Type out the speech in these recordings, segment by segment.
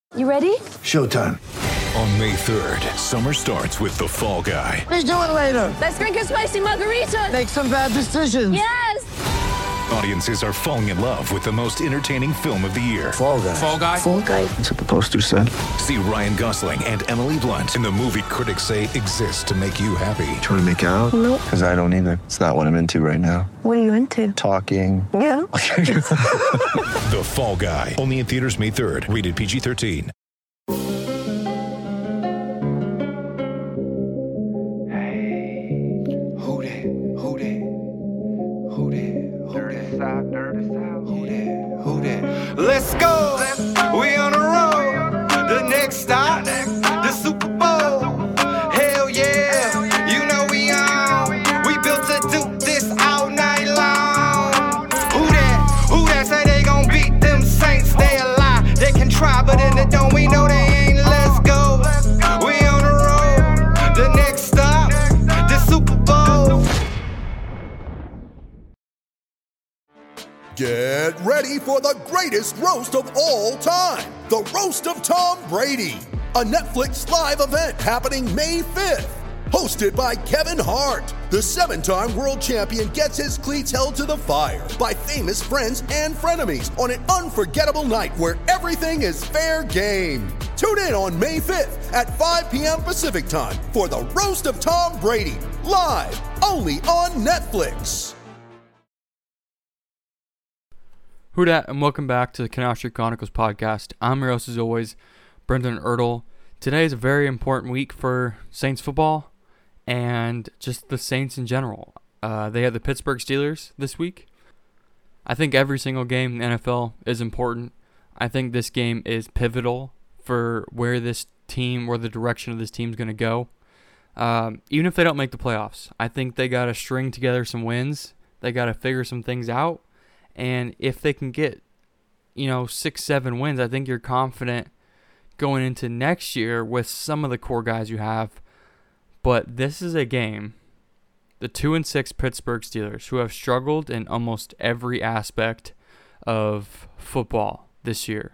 You ready? Showtime. On May 3rd, summer starts with The Fall Guy. Let's do it later. Let's drink a spicy margarita. Make some bad decisions. Yes! Audiences are falling in love with the most entertaining film of the year. Fall Guy. Fall Guy? Fall Guy. That's what the poster said. See Ryan Gosling and Emily Blunt in the movie critics say exists to make you happy. Trying to make it out? Nope. Because I don't either. It's not what I'm into right now. What are you into? Talking. Yeah. The Fall Guy. Only in theaters May 3rd. Rated PG-13. Let's go. We on the road. The next stop, the Super Bowl. Hell yeah. You know we on. We built to do this all night long. Who that? Who that say they gon' beat them Saints? They a lie. They can try, but in the dome we know they ain't. Let's go. We on the road. The next stop, the Super Bowl. Get ready for the greatest roast of all time, the Roast of Tom Brady, a Netflix live event happening May 5th. Hosted by Kevin Hart, the 7-time world champion gets his cleats held to the fire by famous friends and frenemies on an unforgettable night where everything is fair game. Tune in on May 5th at 5 p.m. Pacific time for the Roast of Tom Brady, live only on Netflix. Who dat, and welcome back to the Canal Street Chronicles podcast. I'm your host as always, Brendan Ertl. Today is a very important week for Saints football and just the Saints in general. They have the Pittsburgh Steelers this week. I think every single game in the NFL is important. I think this game is pivotal for where the direction of this team is going to go. Even if they don't make the playoffs, I think they got to string together some wins. They got to figure some things out. And if they can get, 6-7 wins, I think you're confident going into next year with some of the core guys you have. But this is a game, the 2-6 Pittsburgh Steelers, who have struggled in almost every aspect of football this year.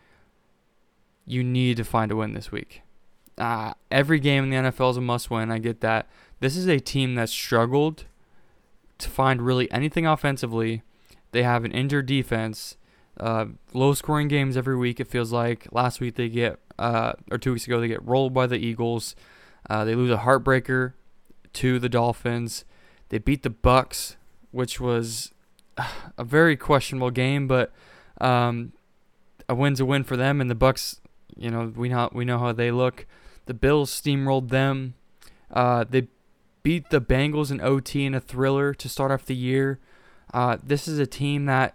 You need to find a win this week. Every game in the NFL is a must-win. I get that. This is a team that struggled to find really anything offensively. They have an injured defense, low-scoring games every week, it feels like. Last week or 2 weeks ago, they get rolled by the Eagles. They lose a heartbreaker to the Dolphins. They beat the Bucks, which was a very questionable game, but a win's a win for them. And the Bucks, we know how they look. The Bills steamrolled them. They beat the Bengals in OT in a thriller to start off the year. This is a team that,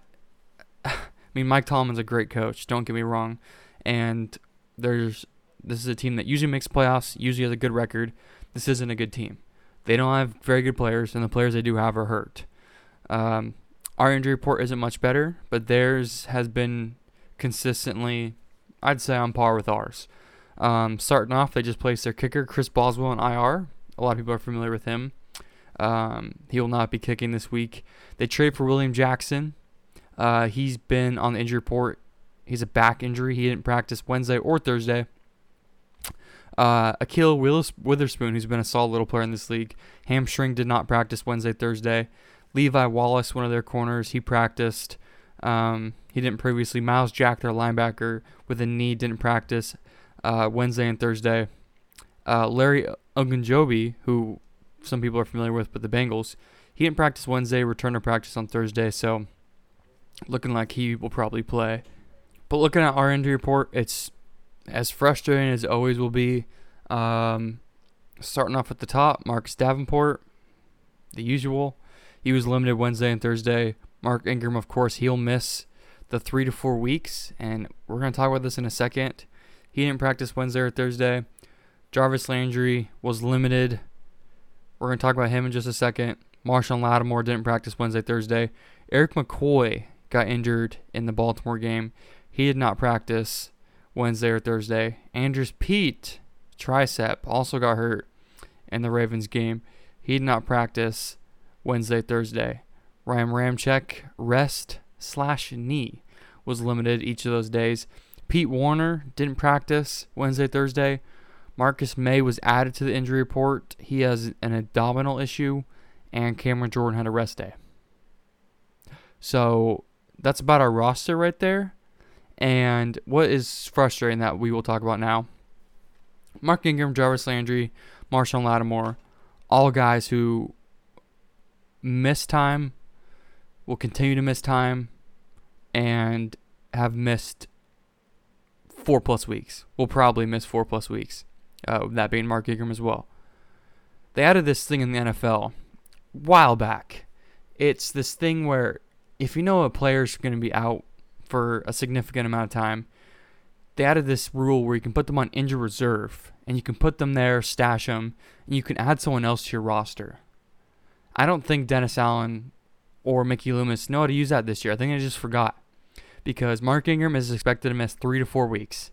Mike Tomlin's a great coach, don't get me wrong, and this is a team that usually makes playoffs, usually has a good record. This isn't a good team. They don't have very good players, and the players they do have are hurt. Our injury report isn't much better, but theirs has been consistently, I'd say, on par with ours. Starting off, they just placed their kicker, Chris Boswell, in IR. A lot of people are familiar with him. He will not be kicking this week. They trade for William Jackson. He's been on the injury report. He's a back injury. He didn't practice Wednesday or Thursday. Akil Witherspoon, who's been a solid little player in this league, hamstring, did not practice Wednesday, Thursday. Levi Wallace, one of their corners, he practiced. He didn't previously. Miles Jack, their linebacker, with a knee, didn't practice Wednesday and Thursday. Larry Ogunjobi, who some people are familiar with, but the Bengals, he didn't practice Wednesday, returned to practice on Thursday, so looking like he will probably play. But looking at our injury report, it's as frustrating as it always will be. Starting off at the top, Marcus Davenport, the usual. He was limited Wednesday and Thursday. Mark Ingram, of course, he'll miss the 3 to 4 weeks, and we're going to talk about this in a second. He didn't practice Wednesday or Thursday. Jarvis Landry was limited. We're going to talk about him in just a second. Marshawn Lattimore didn't practice Wednesday, Thursday. Eric McCoy got injured in the Baltimore game. He did not practice Wednesday or Thursday. Andrews Pete, tricep, also got hurt in the Ravens game. He did not practice Wednesday, Thursday. Ryan Ramczyk, rest/knee, was limited each of those days. Pete Werner didn't practice Wednesday, Thursday. Marcus May was added to the injury report. He has an abdominal issue, and Cameron Jordan had a rest day. So that's about our roster right there. And what is frustrating that we will talk about now, Mark Ingram, Jarvis Landry, Marshawn Lattimore, all guys who miss time, will continue to miss time, and have missed 4+ weeks. Will probably miss 4+ weeks. That being Mark Ingram as well. They added this thing in the NFL a while back. It's this thing where if you know a player's going to be out for a significant amount of time, they added this rule where you can put them on injured reserve, and you can put them there, stash them, and you can add someone else to your roster. I don't think Dennis Allen or Mickey Loomis know how to use that this year. I think they just forgot, because Mark Ingram is expected to miss 3 to 4 weeks.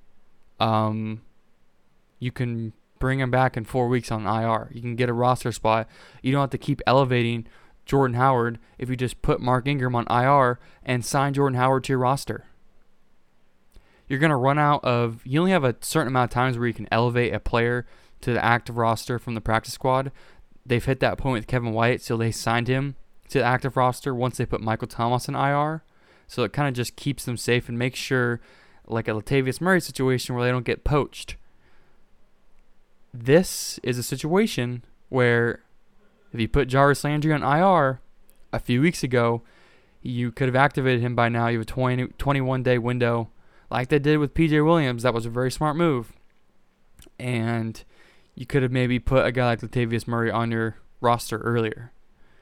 You can bring him back in 4 weeks on IR. You can get a roster spot. You don't have to keep elevating Jordan Howard if you just put Mark Ingram on IR and sign Jordan Howard to your roster. You're going to run out of... You only have a certain amount of times where you can elevate a player to the active roster from the practice squad. They've hit that point with Kevin White, so they signed him to the active roster once they put Michael Thomas in IR. So it kind of just keeps them safe and makes sure, like a Latavius Murray situation, where they don't get poached. This is a situation where if you put Jarvis Landry on IR a few weeks ago, you could have activated him by now. You have a 21-day window like they did with P.J. Williams. That was a very smart move. And you could have maybe put a guy like Latavius Murray on your roster earlier.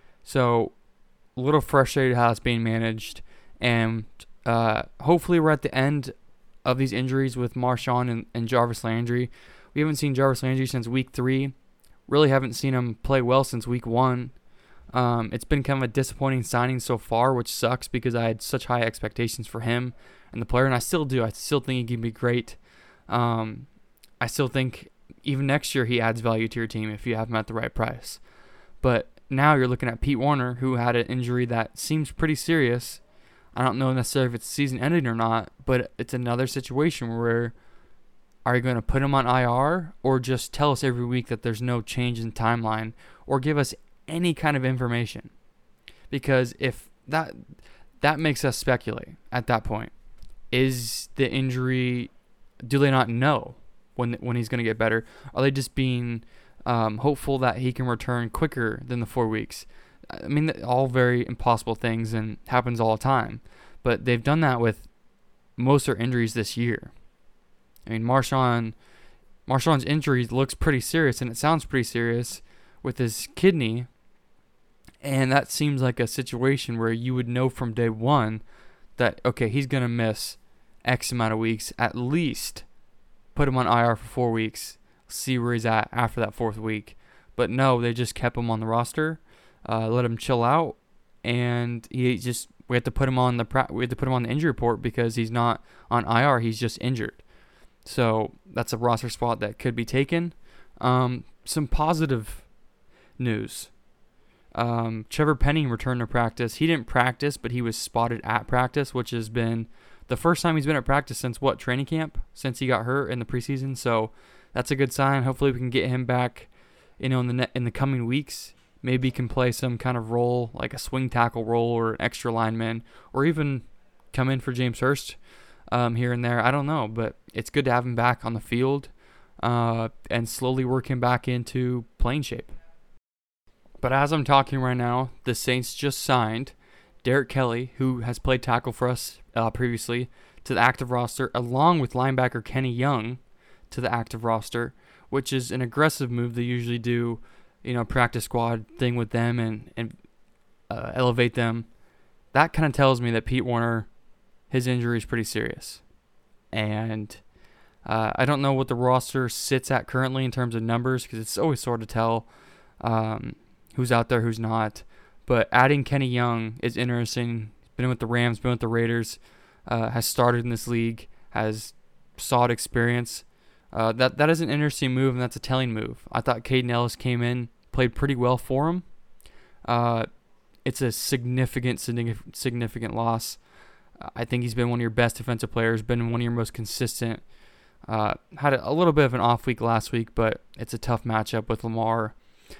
So a little frustrated how it's being managed. And hopefully we're at the end of these injuries with Marshawn and Jarvis Landry. We haven't seen Jarvis Landry since week 3. Really haven't seen him play well since week 1. It's been kind of a disappointing signing so far, which sucks because I had such high expectations for him and the player, and I still do. I still think he can be great. I still think even next year he adds value to your team if you have him at the right price. But now you're looking at Pete Werner, who had an injury that seems pretty serious. I don't know necessarily if it's season ending or not, but it's another situation where are you going to put him on IR or just tell us every week that there's no change in timeline or give us any kind of information? Because if that makes us speculate at that point. Is the injury, do they not know when he's going to get better? Are they just being hopeful that he can return quicker than the 4 weeks? I mean, all very impossible things and happens all the time. But they've done that with most of their injuries this year. I mean, Marshawn's injury looks pretty serious, and it sounds pretty serious with his kidney. And that seems like a situation where you would know from day one that, okay, he's going to miss X amount of weeks, at least put him on IR for 4 weeks, see where he's at after that 4th week. But no, they just kept him on the roster, let him chill out, and we had to put him on the injury report because he's not on IR, he's just injured. So that's a roster spot that could be taken. Some positive news. Trevor Penning returned to practice. He didn't practice, but he was spotted at practice, which has been the first time he's been at practice since training camp, since he got hurt in the preseason. So that's a good sign. Hopefully we can get him back, in the coming weeks. Maybe he can play some kind of role, like a swing tackle role or an extra lineman, or even come in for James Hurst here and there. I don't know, but it's good to have him back on the field and slowly work him back into playing shape. But as I'm talking right now, the Saints just signed Derek Kelly, who has played tackle for us previously, to the active roster, along with linebacker Kenny Young to the active roster, which is an aggressive move. They usually do, practice squad thing with them and elevate them. That kind of tells me that Pete Werner, his injury is pretty serious. And I don't know what the roster sits at currently in terms of numbers, because it's always hard to tell who's out there, who's not. But adding Kenny Young is interesting. He's been with the Rams, been with the Raiders, has started in this league, has solid experience. That is an interesting move, and that's a telling move. I thought Caden Ellis came in, played pretty well for him. It's a significant loss. I think he's been one of your best defensive players, been one of your most consistent. Had a little bit of an off week last week, but it's a tough matchup with Lamar.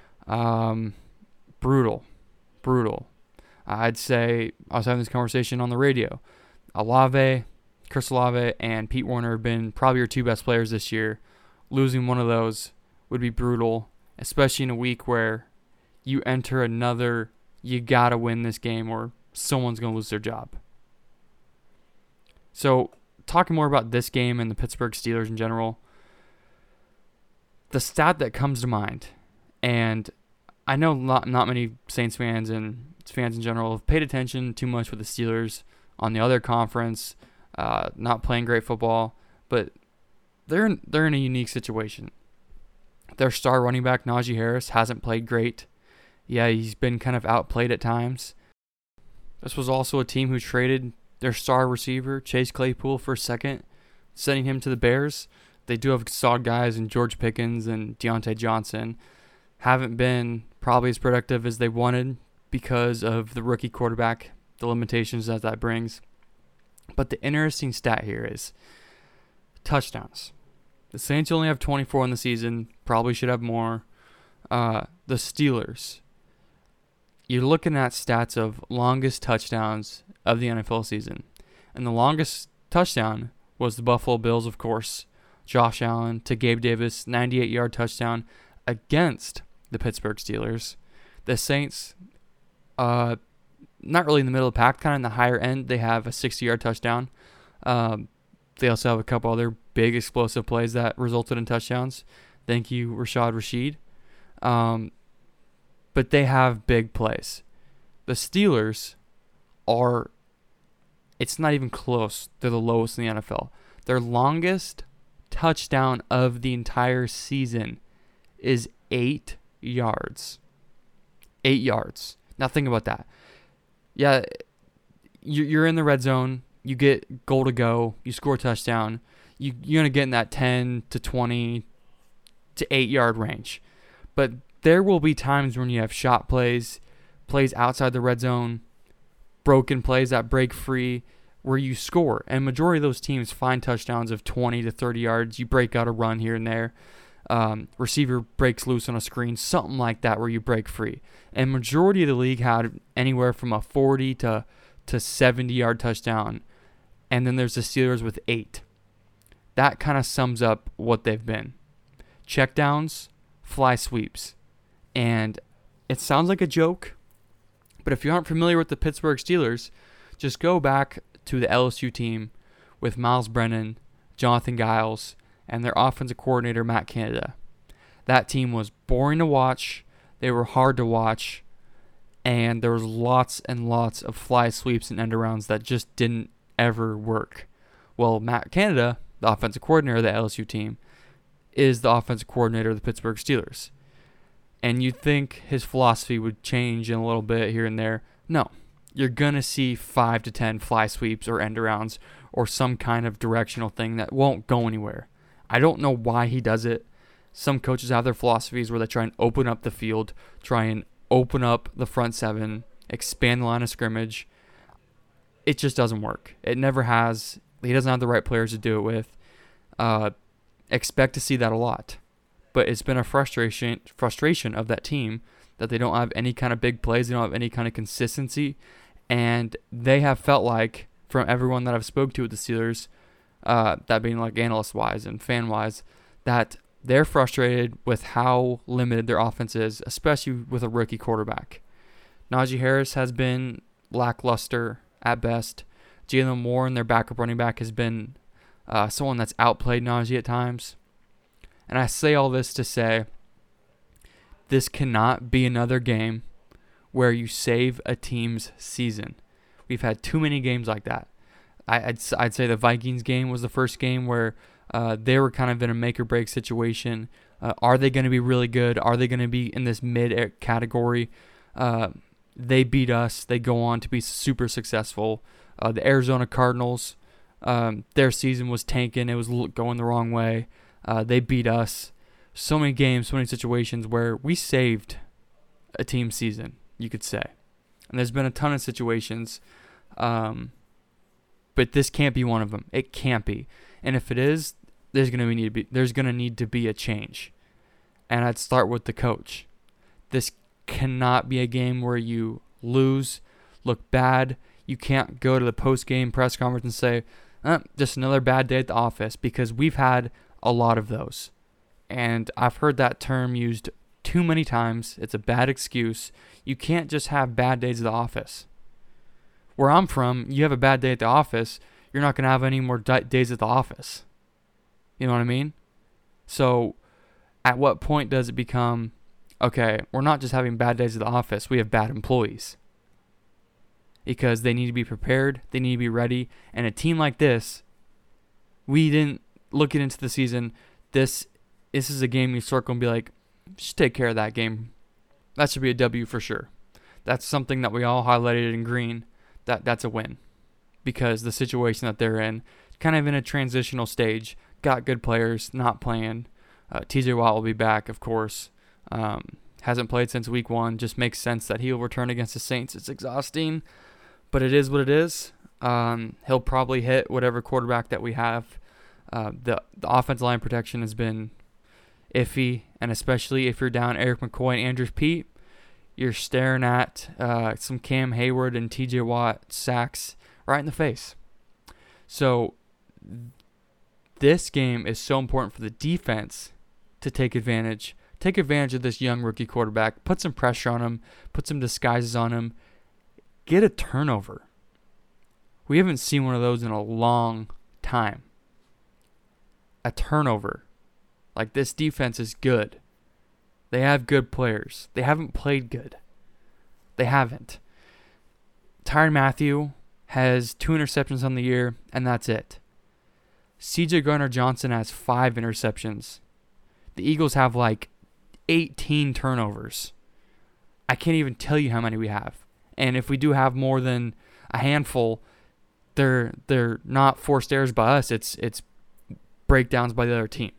Brutal. I'd say, I was having this conversation on the radio. Chris Olave, and Pete Werner have been probably your two best players this year. Losing one of those would be brutal, especially in a week where you enter another, you gotta win this game or someone's going to lose their job. So, talking more about this game and the Pittsburgh Steelers in general, the stat that comes to mind, and I know not many Saints fans and fans in general have paid attention too much with the Steelers on the other conference, not playing great football, but they're in a unique situation. Their star running back, Najee Harris, hasn't played great. Yeah, he's been kind of outplayed at times. This was also a team who traded their star receiver, Chase Claypool, for a second, sending him to the Bears. They do have solid guys in George Pickens and Deontay Johnson. Haven't been probably as productive as they wanted because of the rookie quarterback, the limitations that brings. But the interesting stat here is touchdowns. The Saints only have 24 in the season. Probably should have more. The Steelers, you're looking at stats of longest touchdowns of the NFL season. And the longest touchdown was the Buffalo Bills, of course. Josh Allen to Gabe Davis, 98-yard touchdown against the Pittsburgh Steelers. The Saints, not really in the middle of the pack, kind of in the higher end. They have a 60-yard touchdown. They also have a couple other big explosive plays that resulted in touchdowns. Thank you, Rashad Rashid. But they have big plays. The Steelers are, it's not even close. They're the lowest in the NFL. Their longest touchdown of the entire season is 8 yards. 8 yards. Now think about that. Yeah, you're in the red zone. You get goal to go. You score a touchdown. You're going to get in that 10 to 20 to 8-yard range. But there will be times when you have shot plays outside the red zone, broken plays that break free, where you score. And majority of those teams find touchdowns of 20 to 30 yards. You break out a run here and there. Receiver breaks loose on a screen, something like that where you break free. And majority of the league had anywhere from a 40 to 70-yard touchdown. And then there's the Steelers with 8. That kind of sums up what they've been. Checkdowns, fly sweeps. And it sounds like a joke, but if you aren't familiar with the Pittsburgh Steelers, just go back to the LSU team with Miles Brennan, Jonathan Giles, and their offensive coordinator, Matt Canada. That team was boring to watch. They were hard to watch. And there was lots and lots of fly sweeps and end arounds that just didn't ever work. Well, Matt Canada, the offensive coordinator of the LSU team, is the offensive coordinator of the Pittsburgh Steelers. And you'd think his philosophy would change in a little bit here and there. No. You're going to see 5 to 10 fly sweeps or end arounds or some kind of directional thing that won't go anywhere. I don't know why he does it. Some coaches have their philosophies where they try and open up the field, try and open up the front seven, expand the line of scrimmage. It just doesn't work. It never has. He doesn't have the right players to do it with. Expect to see that a lot. But it's been a frustration of that team that they don't have any kind of big plays. They don't have any kind of consistency. And they have felt like, from everyone that I've spoke to with the Steelers, that being like analyst-wise and fan-wise, that they're frustrated with how limited their offense is, especially with a rookie quarterback. Najee Harris has been lackluster at best. Jalen Warren, their backup running back, has been someone that's outplayed Najee at times. And I say all this to say, this cannot be another game where you save a team's season. We've had too many games like that. I'd say the Vikings game was the first game where they were kind of in a make-or-break situation. Are they going to be really good? Are they going to be in this mid category? They beat us. They go on to be super successful. The Arizona Cardinals, their season was tanking. It was going the wrong way. They beat us. So many games, so many situations where we saved a team's season, you could say. And there's been a ton of situations But this can't be one of them. It can't be. And if it is, there's gonna need to be a change. And I'd start with the coach. This cannot be a game where you lose, look bad. You can't go to the post-game press conference and say, just another bad day at the office, because we've had a lot of those. And I've heard that term used too many times. It's a bad excuse. You can't just have bad days at the office. Where I'm from, you have a bad day at the office, you're not going to have any more days at the office. You know what I mean? So at what point does it become, okay, we're not just having bad days at the office, we have bad employees? Because they need to be prepared, they need to be ready. And a team like this, we didn't look into the season, this is a game you circle and be like, just take care of that game. That should be a W for sure. That's something that we all highlighted in green. That's a win. Because the situation that they're in, kind of in a transitional stage, got good players, not playing. TJ Watt will be back, of course. Hasn't played since week 1. Just makes sense that he'll return against the Saints. It's exhausting, but it is what it is. He'll probably hit whatever quarterback that we have. The offensive line protection has been iffy, and especially if you're down Eric McCoy and Andrews Pete, you're staring at some Cam Hayward and TJ Watt sacks right in the face. So this game is so important for the defense to take advantage of this young rookie quarterback, put some pressure on him, put some disguises on him, get a turnover. We haven't seen one of those in a long time. A turnover. Like, this defense is good. They have good players. They haven't played good. They haven't. Tyrann Mathieu has 2 interceptions on the year, and that's it. CJ Gardner-Johnson has 5 interceptions. The Eagles have like 18 turnovers. I can't even tell you how many we have. And if we do have more than a handful, they're not forced errors by us. It's breakdowns by the other team.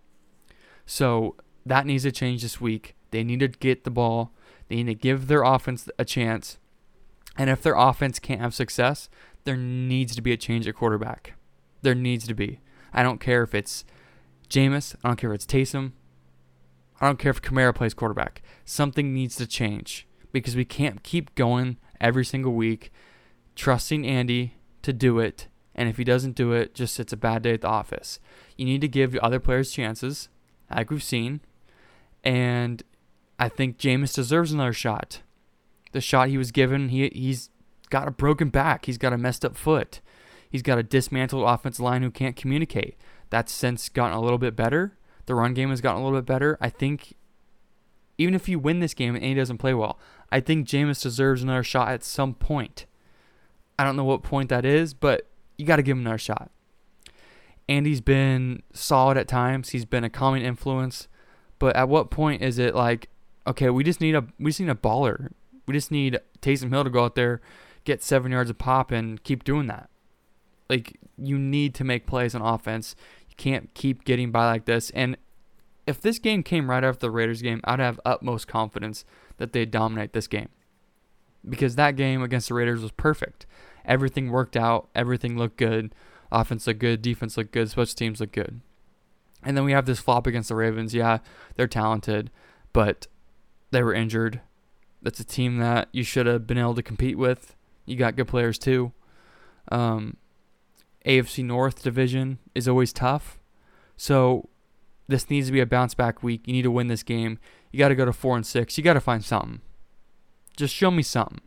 So that needs to change this week. They need to get the ball. They need to give their offense a chance. And if their offense can't have success, there needs to be a change at quarterback. There needs to be. I don't care if it's Jameis. I don't care if it's Taysom. I don't care if Kamara plays quarterback. Something needs to change, because we can't keep going every single week trusting Andy to do it. And if he doesn't do it, just it's a bad day at the office. You need to give the other players chances, like we've seen. And I think Jameis deserves another shot. The shot he was given, he's got a broken back. He's got a messed up foot. He's got a dismantled offensive line who can't communicate. That's since gotten a little bit better. The run game has gotten a little bit better. I think even if you win this game and Andy doesn't play well, I think Jameis deserves another shot at some point. I don't know what point that is, but you got to give him another shot. Andy's been solid at times. He's been a calming influence. But at what point is it like, okay, we just need a baller. We just need Taysom Hill to go out there, get 7 yards a pop, and keep doing that. Like, you need to make plays on offense. You can't keep getting by like this. And if this game came right after the Raiders game, I'd have utmost confidence that they'd dominate this game. Because that game against the Raiders was perfect. Everything worked out. Everything looked good. Offense looked good. Defense looked good. Special teams looked good. And then we have this flop against the Ravens. Yeah, they're talented, but they were injured. That's a team that you should have been able to compete with. You got good players too. AFC North division is always tough. So this needs to be a bounce back week. You need to win this game. You got to go to 4-6. You got to find something. Just show me something.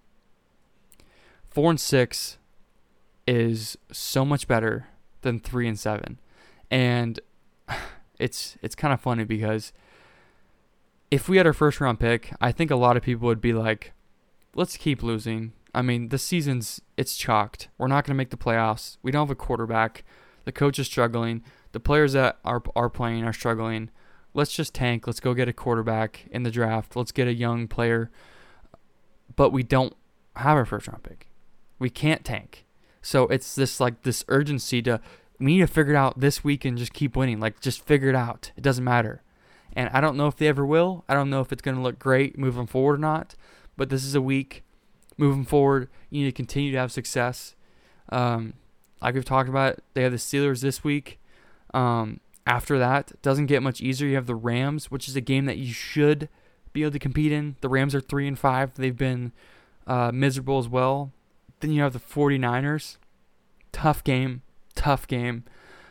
4-6 is so much better than 3-7. And it's kind of funny because if we had our first round pick, I think a lot of people would be like, let's keep losing. I mean, the season's, it's chalked. We're not going to make the playoffs. We don't have a quarterback. The coach is struggling. The players that are playing are struggling. Let's just tank. Let's go get a quarterback in the draft. Let's get a young player. But we don't have our first round pick. We can't tank. So it's this urgency to, we need to figure it out this week and just keep winning. Like, just figure it out. It doesn't matter. And I don't know if they ever will. I don't know if it's going to look great moving forward or not. But this is a week moving forward. You need to continue to have success. like we've talked about, they have the Steelers this week. After that, it doesn't get much easier. You have the Rams, which is a game that you should be able to compete in. The Rams are 3-5. They've been miserable as well. Then you have the 49ers. Tough game. They're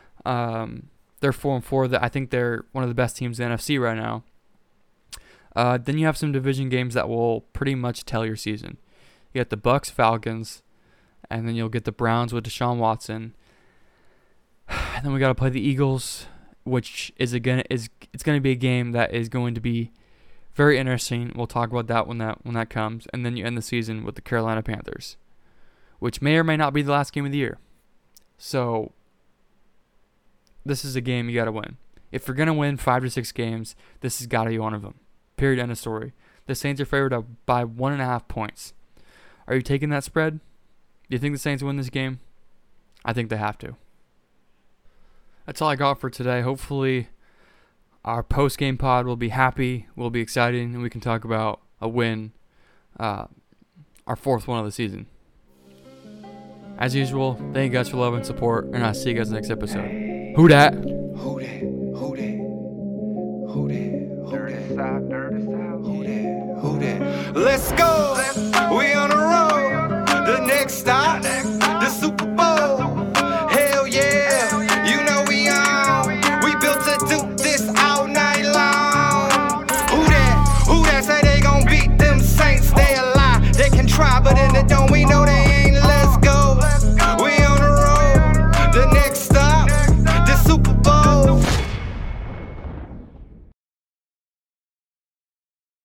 4-4. I think they're one of the best teams in the NFC right now. Then you have some division games that will pretty much tell your season. You get the Bucks, Falcons, and then you'll get the Browns with Deshaun Watson. And then we got to play the Eagles, which it's going to be a game that is going to be very interesting. We'll talk about that when that comes. And then you end the season with the Carolina Panthers, which may or may not be the last game of the year. So this is a game you got to win. If you're going to win 5 to 6 games, this has got to be one of them. Period. End of story. The Saints are favored by 1.5 points. Are you taking that spread? Do you think the Saints win this game? I think they have to. That's all I got for today. Hopefully our post-game pod will be happy, will be exciting, and we can talk about a win, our 4th one of the season. As usual, thank you guys for love and support, and I'll see you guys next episode. Who dat? Who that? Who that? Who that? Dirty South, dirty South. Who that? Who that? Let's go. We on the road. The next stop, the Super Bowl. Hell yeah. You know we on. We built to do this all night long. Who that? Who that say they gon' beat them Saints? They a lie. They can try, but in the dome we know